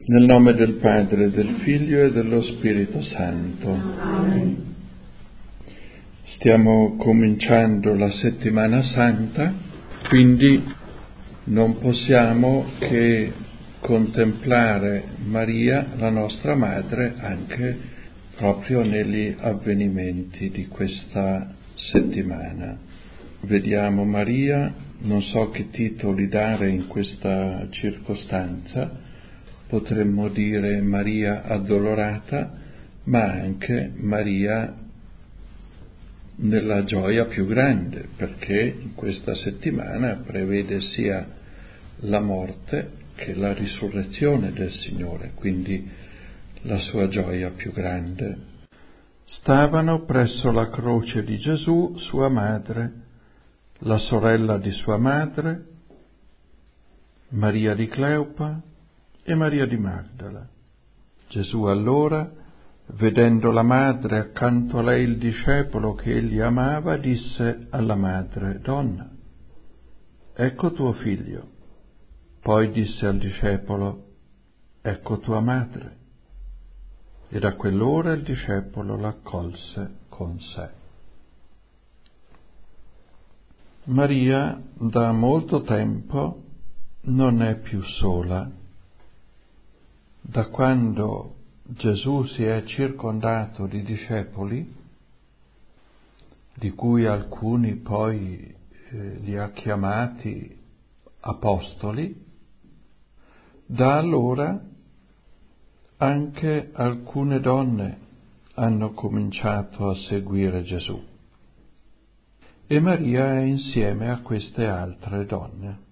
Nel nome del Padre, del Figlio e dello Spirito Santo. Amen. Stiamo cominciando la Settimana Santa, quindi non possiamo che contemplare Maria, la nostra Madre, anche proprio negli avvenimenti di questa settimana. Vediamo Maria, non so che titoli dare in questa circostanza. Potremmo dire Maria addolorata, ma anche Maria nella gioia più grande, perché in questa settimana prevede sia la morte che la risurrezione del Signore, quindi la sua gioia più grande. Stavano presso la croce di Gesù sua madre, la sorella di sua madre, Maria di Cleopa e Maria di Magdala. Gesù allora, vedendo la madre accanto a lei il discepolo che egli amava, disse alla madre: «Donna, ecco tuo figlio». Poi disse al discepolo: «Ecco tua madre». E da quell'ora il discepolo l'accolse con sé. Maria da molto tempo non è più sola. Da quando Gesù si è circondato di discepoli, di cui alcuni poi li ha chiamati apostoli, da allora anche alcune donne hanno cominciato a seguire Gesù. E Maria è insieme a queste altre donne.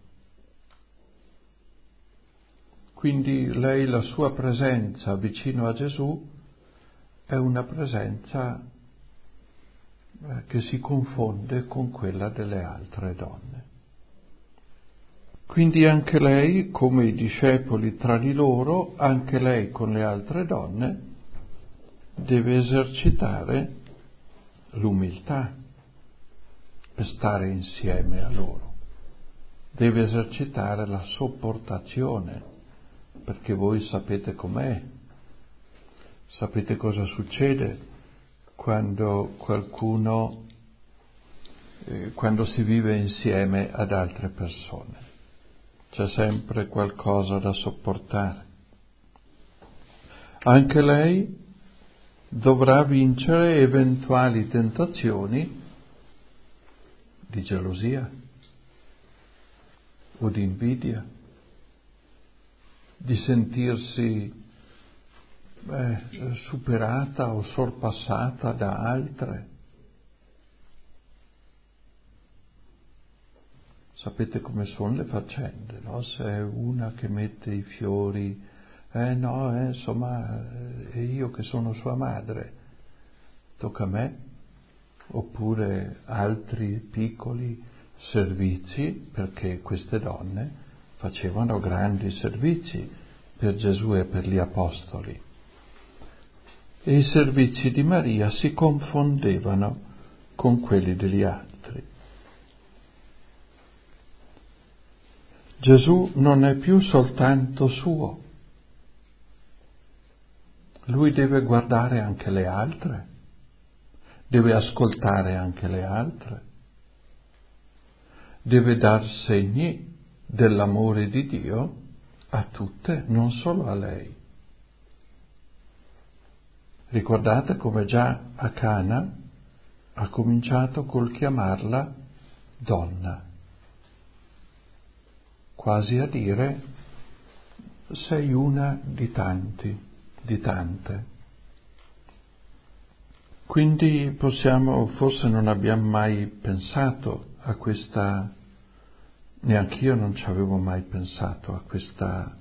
Quindi lei, la sua presenza vicino a Gesù, è una presenza che si confonde con quella delle altre donne. Quindi anche lei, come i discepoli tra di loro, anche lei con le altre donne, deve esercitare l'umiltà per stare insieme a loro. Deve esercitare la sopportazione, perché voi sapete com'è, sapete cosa succede quando quando si vive insieme ad altre persone. C'è sempre qualcosa da sopportare. Anche lei dovrà vincere eventuali tentazioni di gelosia o di invidia, di sentirsi superata o sorpassata da altre. Sapete come sono le faccende, no? Se è una che mette i fiori, insomma, è io che sono sua madre, tocca a me, oppure altri piccoli servizi, perché queste donne facevano grandi servizi per Gesù e per gli apostoli. E i servizi di Maria si confondevano con quelli degli altri. Gesù non è più soltanto suo, lui deve guardare anche le altre, deve ascoltare anche le altre, deve dar segni dell'amore di Dio a tutte, non solo a lei. Ricordate come già a Cana ha cominciato col chiamarla donna, quasi a dire: sei una di tanti, di tante. Quindi forse non abbiamo mai pensato a questa, neanch'io non ci avevo mai pensato a questa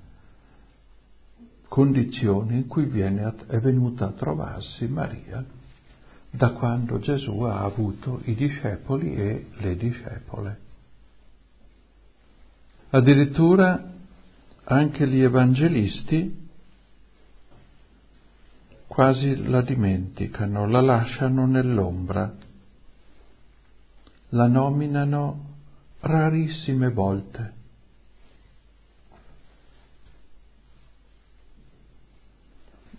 condizione in cui è venuta a trovarsi Maria da quando Gesù ha avuto i discepoli e le discepole. Addirittura anche gli evangelisti quasi la dimenticano, la lasciano nell'ombra, la nominano rarissime volte.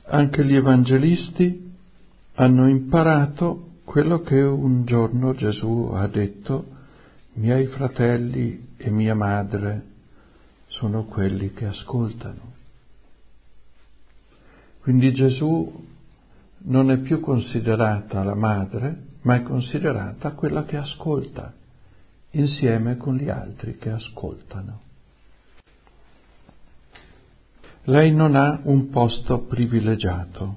Anche gli evangelisti hanno imparato quello che un giorno Gesù ha detto: miei fratelli e mia madre sono quelli che ascoltano. Quindi Gesù non è più considerata la madre, ma è considerata quella che ascolta, insieme con gli altri che ascoltano. Lei non ha un posto privilegiato.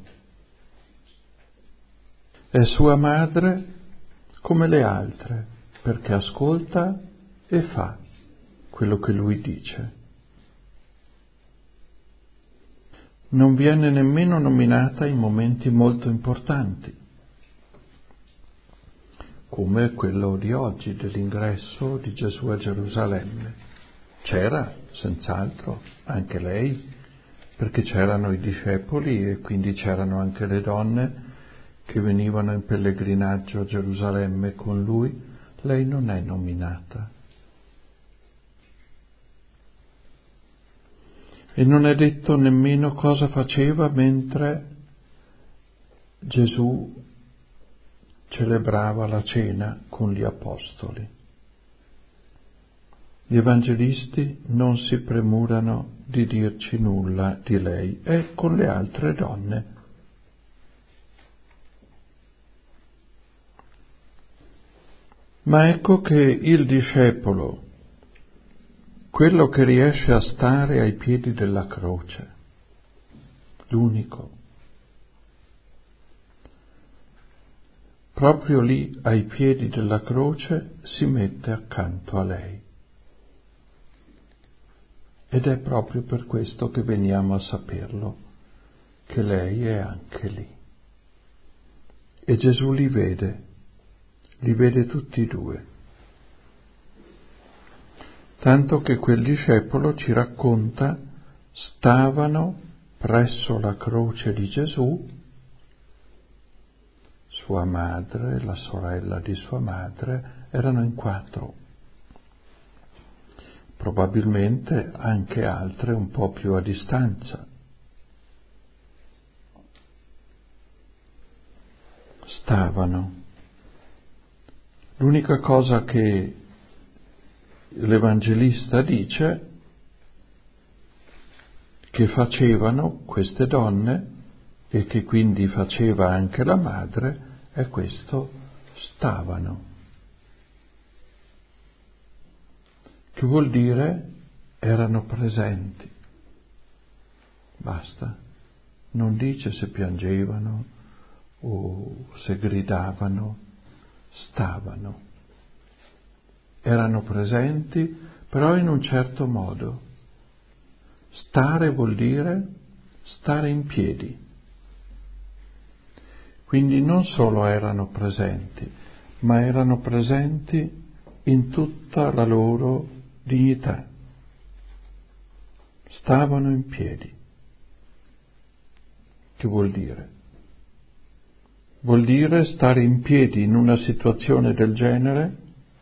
È sua madre come le altre, perché ascolta e fa quello che lui dice. Non viene nemmeno nominata in momenti molto importanti, come quello di oggi, dell'ingresso di Gesù a Gerusalemme. C'era, senz'altro, anche lei, perché c'erano i discepoli e quindi c'erano anche le donne che venivano in pellegrinaggio a Gerusalemme con lui. Lei non è nominata. E non è detto nemmeno cosa faceva mentre Gesù celebrava la cena con gli apostoli. Gli evangelisti non si premurano di dirci nulla di lei, è con le altre donne. Ma ecco che il discepolo, quello che riesce a stare ai piedi della croce, l'unico, proprio lì ai piedi della croce si mette accanto a lei. Ed è proprio per questo che veniamo a saperlo, che lei è anche lì. E Gesù li vede tutti e due. Tanto che quel discepolo ci racconta, stavano presso la croce di Gesù, sua madre, la sorella di sua madre, erano in 4. Probabilmente anche altre un po' più a distanza. Stavano. L'unica cosa che l'Evangelista dice che facevano queste donne e che quindi faceva anche la madre è questo: stavano. Che vuol dire erano presenti. Basta. Non dice se piangevano o se gridavano, stavano. Erano presenti, però in un certo modo. Stare vuol dire stare in piedi. Quindi non solo erano presenti, ma erano presenti in tutta la loro dignità. Stavano in piedi. Che vuol dire? Vuol dire stare in piedi in una situazione del genere,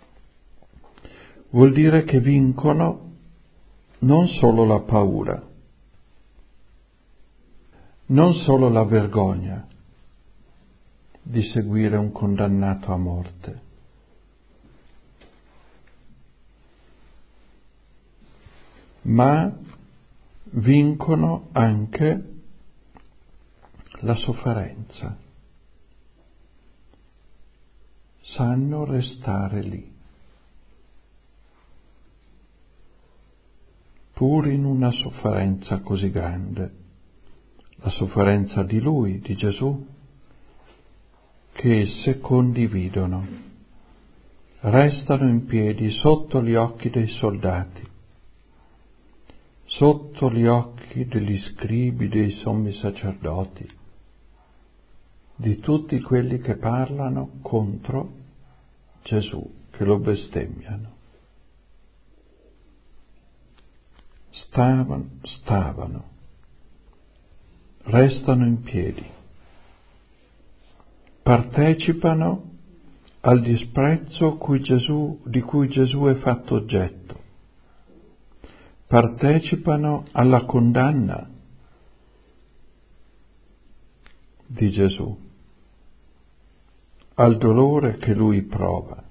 vuol dire che vincono non solo la paura, non solo la vergogna di seguire un condannato a morte, ma vincono anche la sofferenza. Sanno restare lì, pur in una sofferenza così grande, la sofferenza di Lui, di Gesù, che esse condividono, restano in piedi sotto gli occhi dei soldati, sotto gli occhi degli scribi, dei sommi sacerdoti, di tutti quelli che parlano contro Gesù, che lo bestemmiano. Stavano, restano in piedi, partecipano al disprezzo di cui Gesù è fatto oggetto, partecipano alla condanna di Gesù, al dolore che lui prova.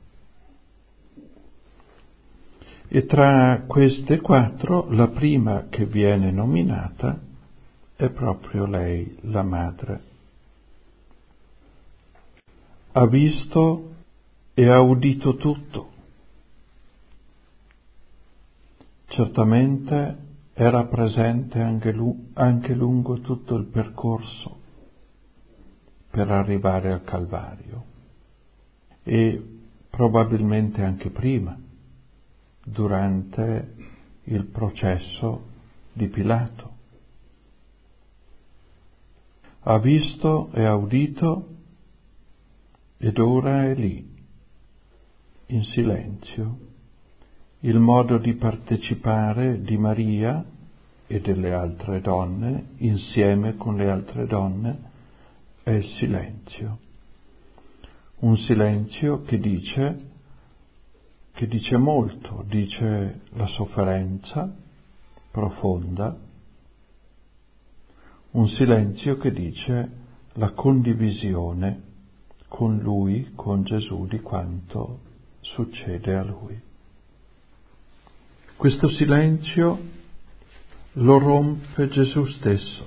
E tra queste 4, la prima che viene nominata è proprio lei, la madre. Ha visto e ha udito tutto. Certamente era presente anche lungo tutto il percorso per arrivare al Calvario e probabilmente anche prima, durante il processo di Pilato. Ha visto e ha udito ed ora è lì, in silenzio, il modo di partecipare di Maria e delle altre donne, insieme con le altre donne, è il silenzio. Un silenzio che dice molto, dice la sofferenza profonda, un silenzio che dice la condivisione con lui, con Gesù, di quanto succede a lui. Questo silenzio lo rompe Gesù stesso.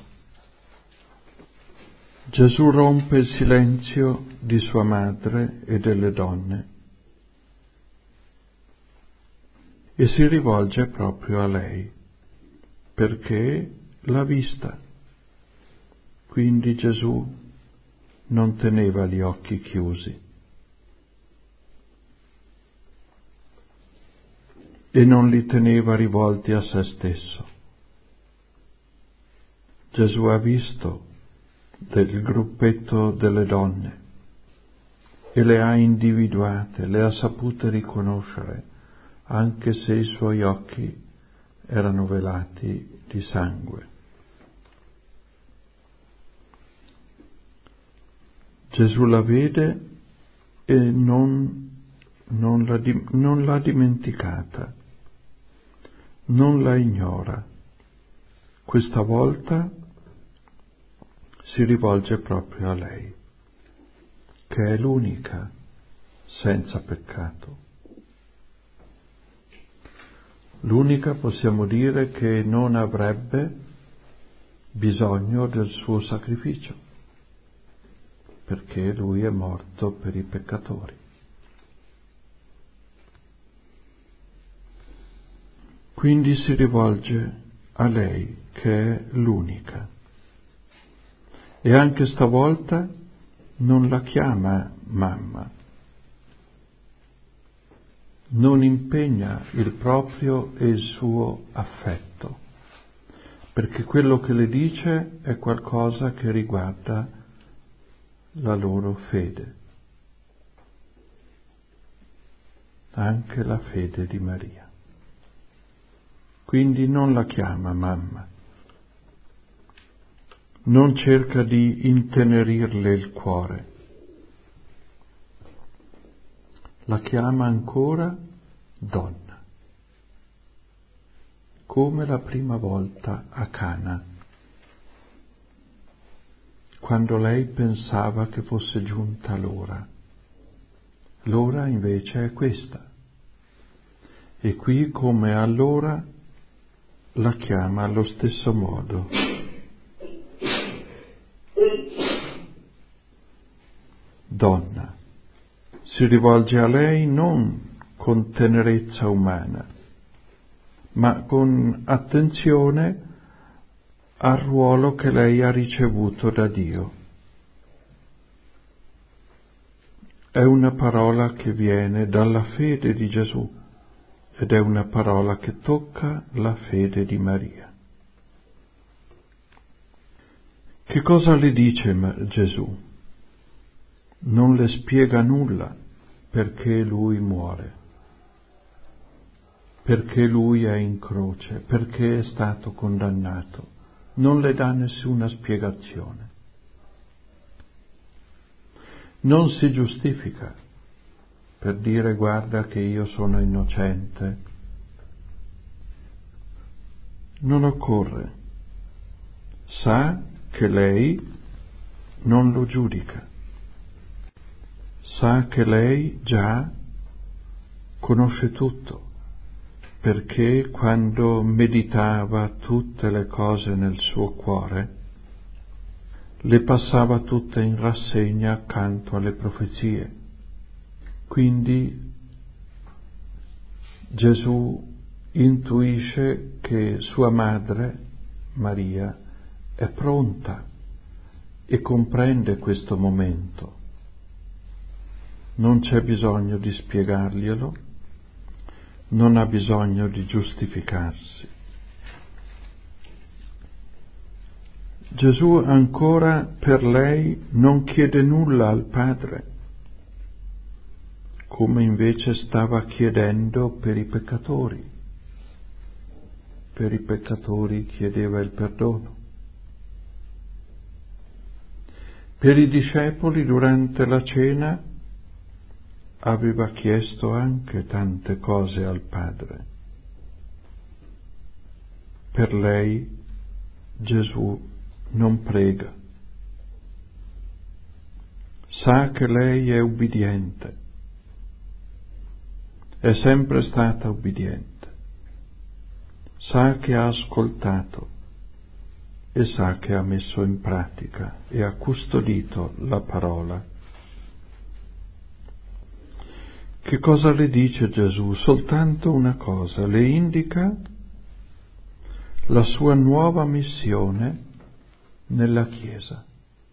Gesù rompe il silenzio di sua madre e delle donne e si rivolge proprio a lei, perché l'ha vista. Quindi Gesù non teneva gli occhi chiusi e non li teneva rivolti a se stesso. Gesù ha visto del gruppetto delle donne e le ha individuate, le ha sapute riconoscere, anche se i suoi occhi erano velati di sangue. Gesù la vede e non l'ha dimenticata, non la ignora. Questa volta si rivolge proprio a lei, che è l'unica senza peccato. L'unica, possiamo dire, che non avrebbe bisogno del suo sacrificio, perché lui è morto per i peccatori. Quindi si rivolge a lei, che è l'unica. E anche stavolta non la chiama mamma, non impegna il proprio e il suo affetto, perché quello che le dice è qualcosa che riguarda la loro fede, anche la fede di Maria. Quindi non la chiama mamma, non cerca di intenerirle il cuore, la chiama ancora donna, come la prima volta a Cana, quando lei pensava che fosse giunta l'ora. L'ora invece è questa. E qui, come allora, la chiama allo stesso modo. Donna. Si rivolge a lei non con tenerezza umana, ma con attenzione al ruolo che lei ha ricevuto da Dio. È una parola che viene dalla fede di Gesù ed è una parola che tocca la fede di Maria. Che cosa le dice Gesù? Non le spiega nulla perché lui muore, perché lui è in croce, perché è stato condannato. Non le dà nessuna spiegazione. Non si giustifica per dire guarda che io sono innocente. Non occorre. Sa che lei non lo giudica. Sa che lei già conosce tutto, perché quando meditava tutte le cose nel suo cuore, le passava tutte in rassegna accanto alle profezie. Quindi Gesù intuisce che sua madre, Maria, è pronta e comprende questo momento. Non c'è bisogno di spiegarglielo, non ha bisogno di giustificarsi. Gesù ancora per lei non chiede nulla al Padre, come invece stava chiedendo per i peccatori. Per i peccatori chiedeva il perdono. Per i discepoli durante la cena aveva chiesto anche tante cose al Padre. Per lei Gesù non prega. Sa che lei è ubbidiente, è sempre stata ubbidiente. Sa che ha ascoltato e sa che ha messo in pratica e ha custodito la parola. Che cosa le dice Gesù? Soltanto una cosa, le indica la sua nuova missione nella Chiesa.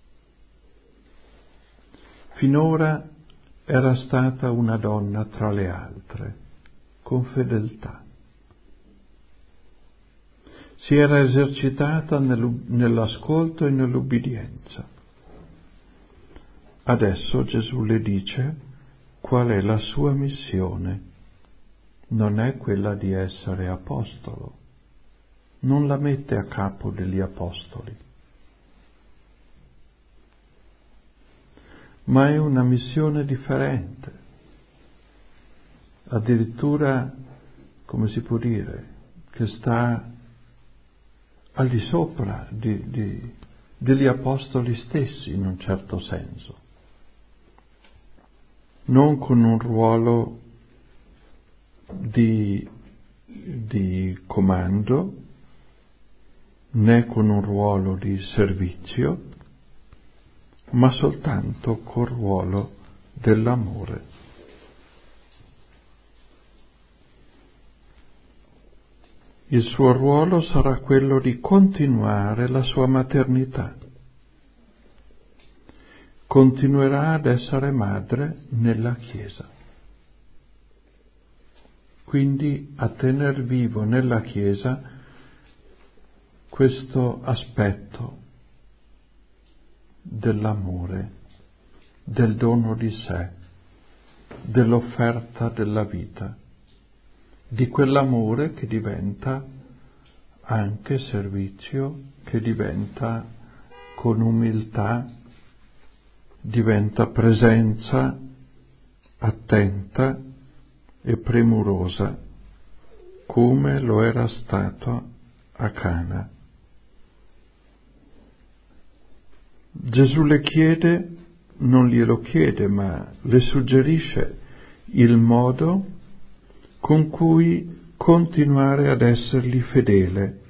Finora era stata una donna tra le altre, con fedeltà. Si era esercitata nell'ascolto e nell'ubbidienza. Adesso Gesù le dice qual è la sua missione. Non è quella di essere apostolo. Non la mette a capo degli apostoli. Ma è una missione differente. Addirittura, come si può dire, che sta al di sopra degli apostoli stessi, in un certo senso. Non con un ruolo di comando, né con un ruolo di servizio, ma soltanto col ruolo dell'amore. Il suo ruolo sarà quello di continuare la sua maternità. Continuerà ad essere madre nella Chiesa. Quindi a tener vivo nella Chiesa questo aspetto dell'amore, del dono di sé, dell'offerta della vita, di quell'amore che diventa anche servizio, che diventa con umiltà, diventa presenza attenta e premurosa, come lo era stato a Cana. Gesù le chiede, non glielo chiede, ma le suggerisce il modo con cui continuare ad essergli fedele.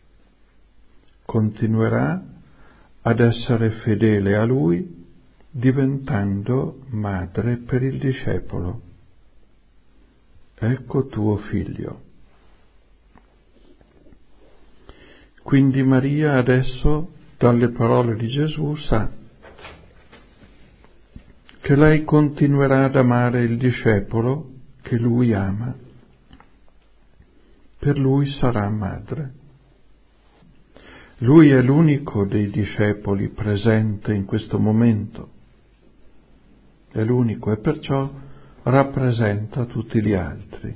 Continuerà ad essere fedele a Lui diventando madre per il discepolo. Ecco tuo figlio. Quindi Maria adesso, dalle parole di Gesù, sa che lei continuerà ad amare il discepolo che lui ama. Per lui sarà madre. Lui è l'unico dei discepoli presente in questo momento. È l'unico e perciò rappresenta tutti gli altri.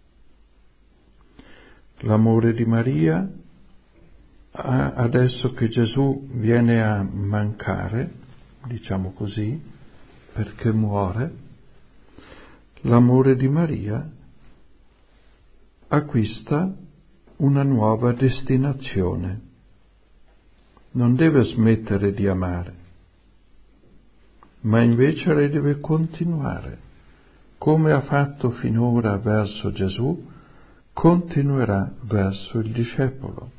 L'amore di Maria, adesso che Gesù viene a mancare, diciamo così, perché muore, l'amore di Maria acquista una nuova destinazione. Non deve smettere di amare, ma invece lei deve continuare. Come ha fatto finora verso Gesù, continuerà verso il discepolo,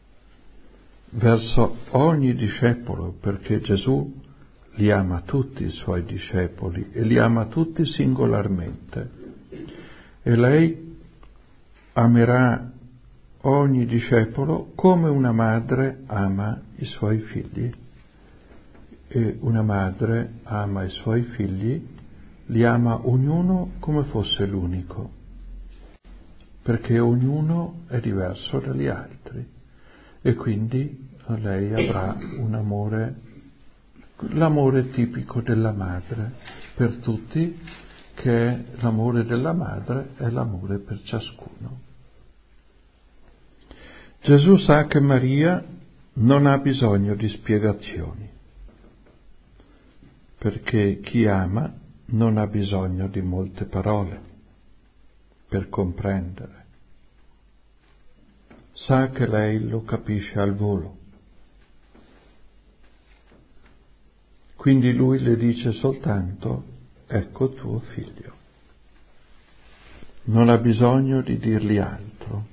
verso ogni discepolo, perché Gesù li ama tutti i suoi discepoli e li ama tutti singolarmente. E lei amerà ogni discepolo come una madre ama i suoi figli. E una madre ama i suoi figli, li ama ognuno come fosse l'unico, perché ognuno è diverso dagli altri e quindi lei avrà un amore, l'amore tipico della madre per tutti, che è l'amore della madre, è l'amore per ciascuno. Gesù sa che Maria non ha bisogno di spiegazioni, perché chi ama non ha bisogno di molte parole per comprendere. Sa che lei lo capisce al volo. Quindi lui le dice soltanto: ecco tuo figlio. Non ha bisogno di dirgli altro.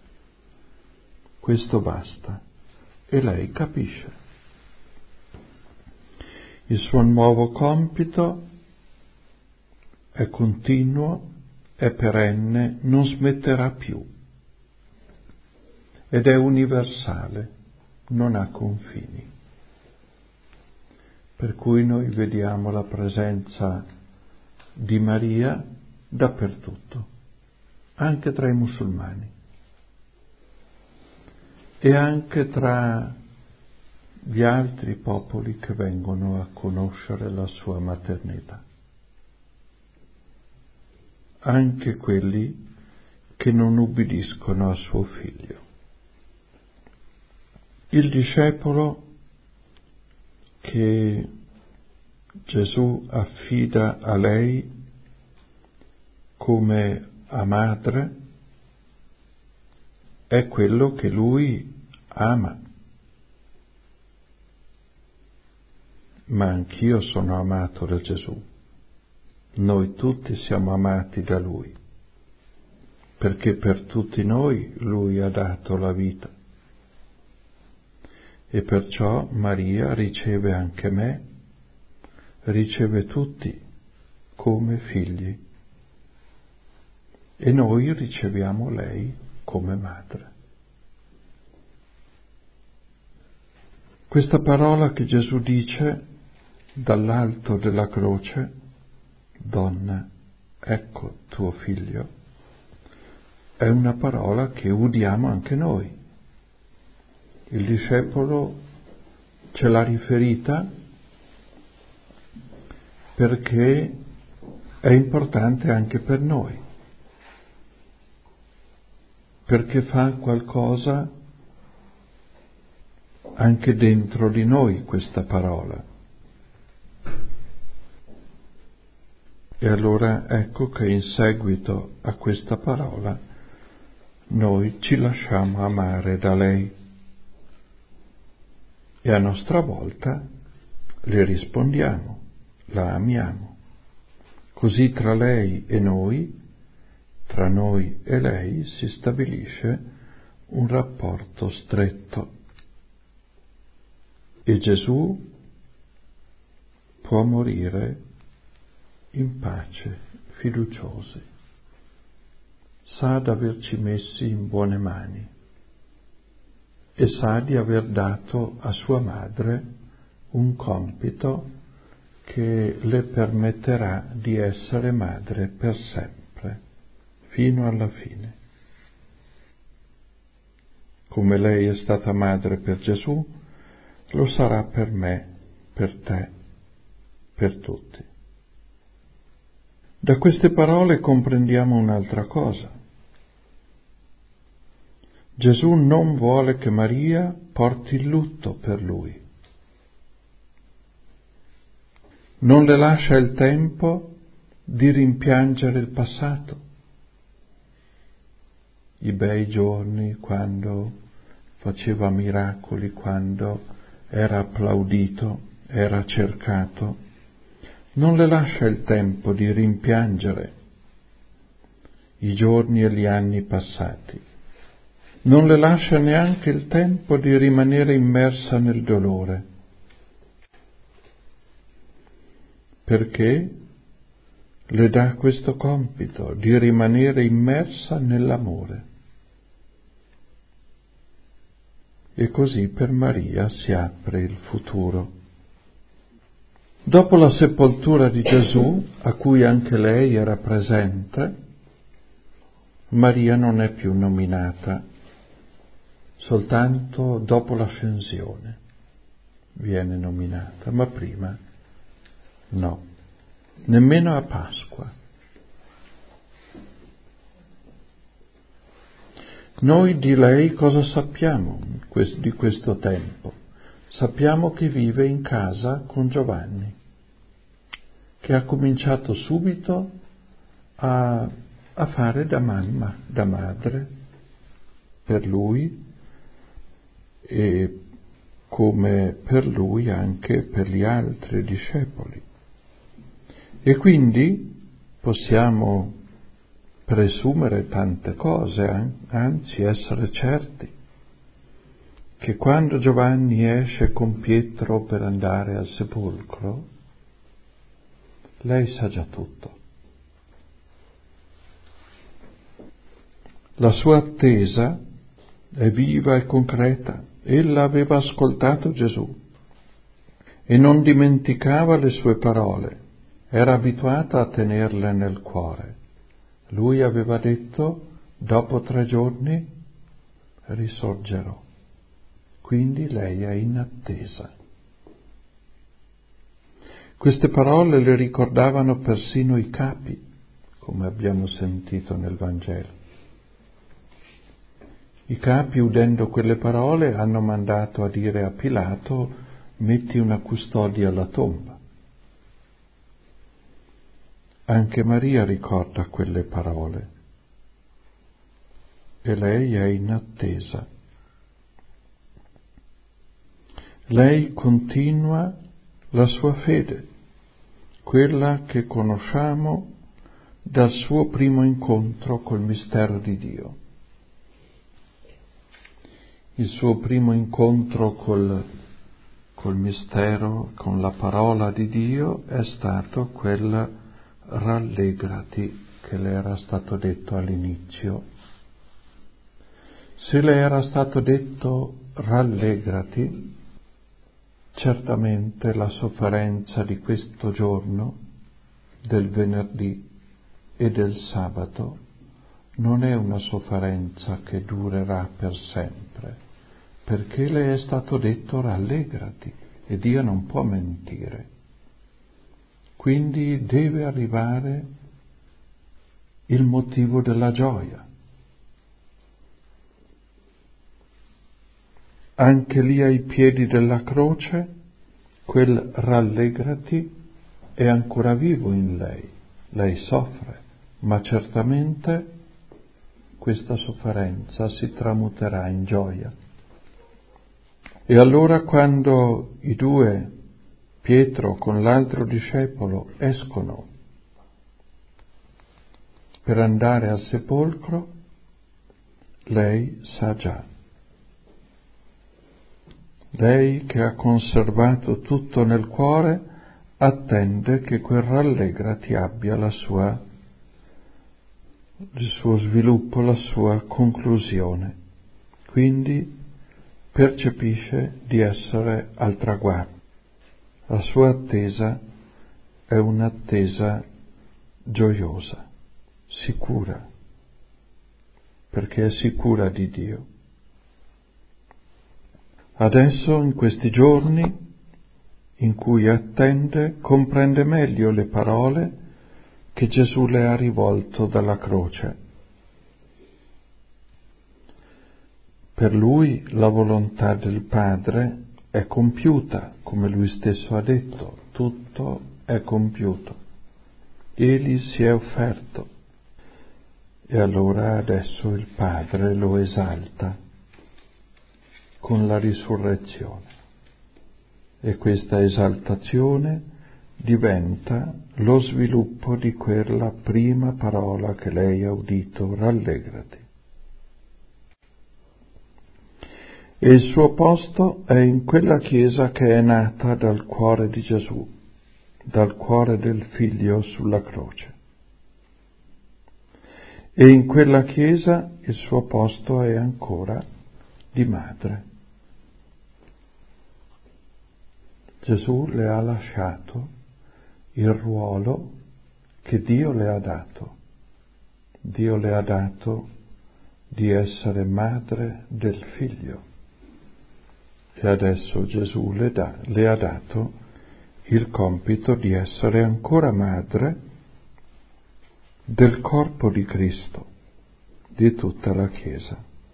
Questo basta. E lei capisce. Il suo nuovo compito è continuo, è perenne, non smetterà più. Ed è universale, non ha confini. Per cui noi vediamo la presenza di Maria dappertutto, anche tra i musulmani e anche tra gli altri popoli che vengono a conoscere la sua maternità, anche quelli che non ubbidiscono a suo figlio. Il discepolo che Gesù affida a lei come a madre è quello che lui ama. Ma anch'io sono amato da Gesù. Noi tutti siamo amati da Lui, perché per tutti noi Lui ha dato la vita. E perciò Maria riceve anche me, riceve tutti come figli. E noi riceviamo lei come madre. Questa parola che Gesù dice dall'alto della croce: donna, ecco tuo figlio, è una parola che udiamo anche noi. Il discepolo ce l'ha riferita perché è importante anche per noi, perché fa qualcosa anche dentro di noi questa parola. E allora ecco che in seguito a questa parola noi ci lasciamo amare da lei e a nostra volta le rispondiamo, la amiamo. Così tra lei e noi, tra noi e lei, si stabilisce un rapporto stretto. E Gesù può morire in pace, fiduciosi. Sa d'averci messi in buone mani e sa di aver dato a sua madre un compito che le permetterà di essere madre per sempre, fino alla fine. Come lei è stata madre per Gesù, lo sarà per me, per te, per tutti. Da queste parole comprendiamo un'altra cosa. Gesù non vuole che Maria porti il lutto per lui. Non le lascia il tempo di rimpiangere il passato, i bei giorni quando faceva miracoli, quando era applaudito, era cercato, Non le lascia il tempo di rimpiangere i giorni e gli anni passati. Non le lascia neanche il tempo di rimanere immersa nel dolore, perché le dà questo compito di rimanere immersa nell'amore. E così per Maria si apre il futuro. Dopo la sepoltura di Gesù, a cui anche lei era presente, Maria non è più nominata, soltanto dopo l'ascensione viene nominata, ma prima no, nemmeno a Pasqua. Noi di lei cosa sappiamo di questo tempo? Sappiamo che vive in casa con Giovanni, che ha cominciato subito a fare da mamma, da madre per lui e come per lui anche per gli altri discepoli. E quindi possiamo presumere tante cose, anzi essere certi che quando Giovanni esce con Pietro per andare al sepolcro, lei sa già tutto. La sua attesa è viva e concreta. Ella aveva ascoltato Gesù e non dimenticava le sue parole, era abituata a tenerle nel cuore. Lui aveva detto: dopo 3 giorni risorgerò. Quindi lei è in attesa. Queste parole le ricordavano persino i capi, come abbiamo sentito nel Vangelo. I capi, udendo quelle parole, hanno mandato a dire a Pilato: metti una custodia alla tomba. Anche Maria ricorda quelle parole e lei è in attesa. Lei continua la sua fede, quella che conosciamo dal suo primo incontro col mistero di Dio. Il suo primo incontro col mistero, con la parola di Dio, è stato quel rallegrati che le era stato detto all'inizio. Se le era stato detto rallegrati, certamente la sofferenza di questo giorno, del venerdì e del sabato, non è una sofferenza che durerà per sempre, perché le è stato detto rallegrati e Dio non può mentire. Quindi deve arrivare il motivo della gioia. Anche lì ai piedi della croce, quel rallegrati è ancora vivo in lei. Lei soffre, ma certamente questa sofferenza si tramuterà in gioia. E allora quando i 2, Pietro con l'altro discepolo, escono per andare al sepolcro, lei sa già. Lei che ha conservato tutto nel cuore attende che quel rallegrati abbia il suo sviluppo, la sua conclusione. Quindi percepisce di essere al traguardo. La sua attesa è un'attesa gioiosa, sicura, perché è sicura di Dio. Adesso, in questi giorni in cui attende, comprende meglio le parole che Gesù le ha rivolto dalla croce. Per lui la volontà del Padre è compiuta, come lui stesso ha detto, tutto è compiuto. Egli si è offerto e allora adesso il Padre lo esalta con la risurrezione. E questa esaltazione diventa lo sviluppo di quella prima parola che lei ha udito, rallegrati. E il suo posto è in quella Chiesa che è nata dal cuore di Gesù, dal cuore del Figlio sulla croce. E in quella Chiesa il suo posto è ancora di madre. Gesù le ha lasciato il ruolo che Dio le ha dato. Dio le ha dato di essere madre del Figlio. E adesso Gesù le ha dato il compito di essere ancora madre del corpo di Cristo, di tutta la Chiesa.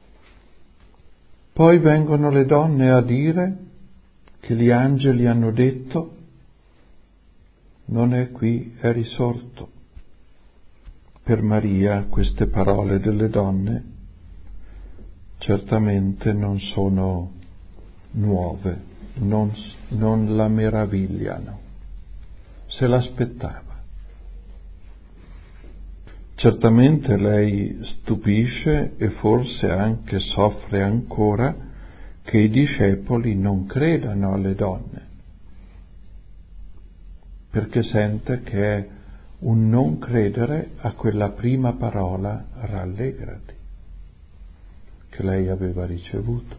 Poi vengono le donne a dire che gli angeli hanno detto: non è qui, è risorto. Per Maria queste parole delle donne certamente non sono nuove, non la meravigliano, se l'aspettava. Certamente lei stupisce e forse anche soffre ancora che i discepoli non credano alle donne, perché sente che è un non credere a quella prima parola, rallegrati, che lei aveva ricevuto.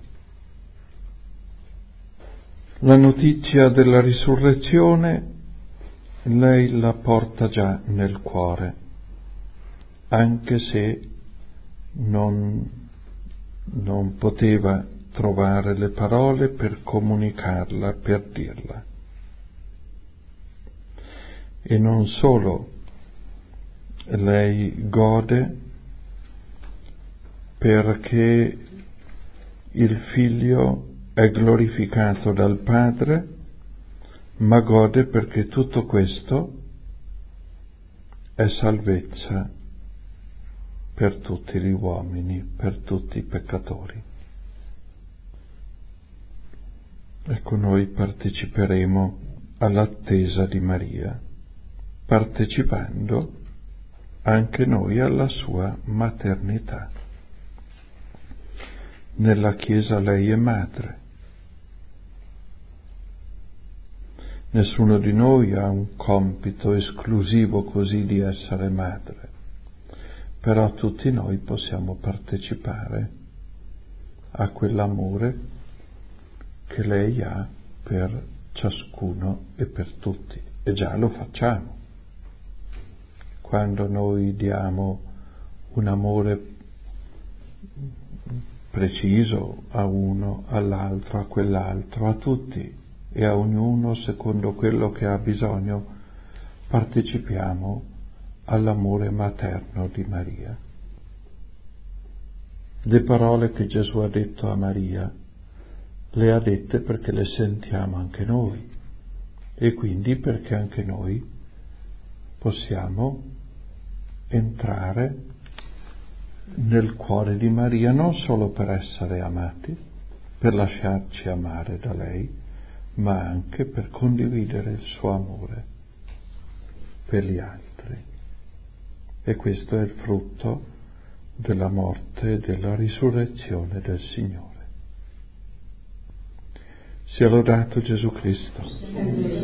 La notizia della risurrezione lei la porta già nel cuore, anche se non poteva trovare le parole per comunicarla, per dirla. E non solo, lei gode perché il Figlio è glorificato dal Padre, ma gode perché tutto questo è salvezza per tutti gli uomini, per tutti i peccatori. Ecco, noi parteciperemo all'attesa di Maria, partecipando anche noi alla sua maternità. Nella Chiesa lei è madre. Nessuno di noi ha un compito esclusivo così di essere madre, però tutti noi possiamo partecipare a quell'amore che lei ha per ciascuno e per tutti, e già lo facciamo. Quando noi diamo un amore preciso a uno, all'altro, a quell'altro, a tutti e a ognuno secondo quello che ha bisogno, partecipiamo all'amore materno di Maria. Le parole che Gesù ha detto a Maria le ha dette perché le sentiamo anche noi e quindi perché anche noi possiamo entrare nel cuore di Maria non solo per essere amati, per lasciarci amare da lei, ma anche per condividere il suo amore per gli altri. E questo è il frutto della morte e della risurrezione del Signore. Sia lodato Gesù Cristo.